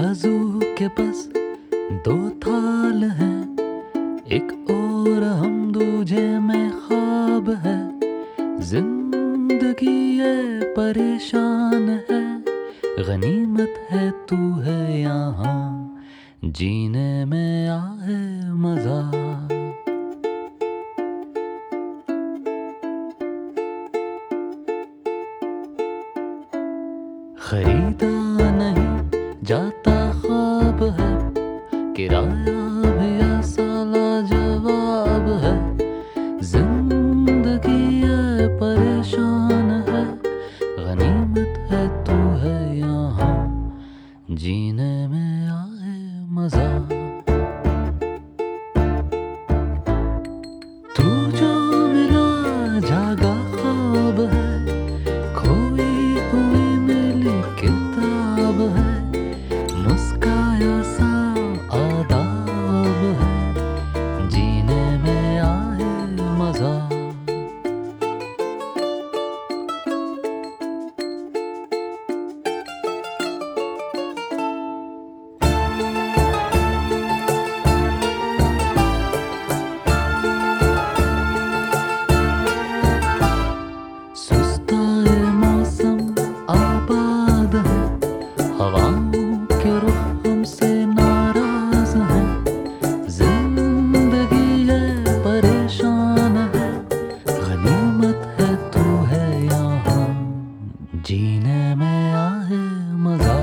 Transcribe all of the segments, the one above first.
तराजू के पास दो थाल हैं, एक और हम दूजे में ख्वाब है। जिंदगी ये परेशान है, गनीमत है तू है यहाँ, जीने में आए मजा। खरीदा नहीं जाता ख्वाब है, किराया भी ऐसा लाजवाब है। जिंदगी ये परेशान है, गनीमत है तू है यहाँ, जीने में आए मजा। तू जो मिला जागा ख्वाब है, खोई हुई मिली किताब है। मुस्काया सा आदाब है, जीने में आए मजा। सुस्ताए मौसम आबाद है, हवाओं के रुख हमसे नाराज है। जिंदगी है परेशान है, गनीमत है तू है यहाँ, जीने में आए मजा।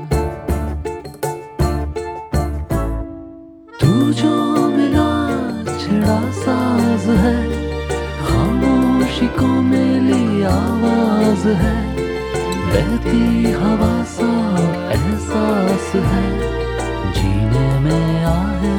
तू जो मिला छिड़ा साज है, खामोशी को मिली आवाज है। बहती हवा सा एहसास है, जीने में आए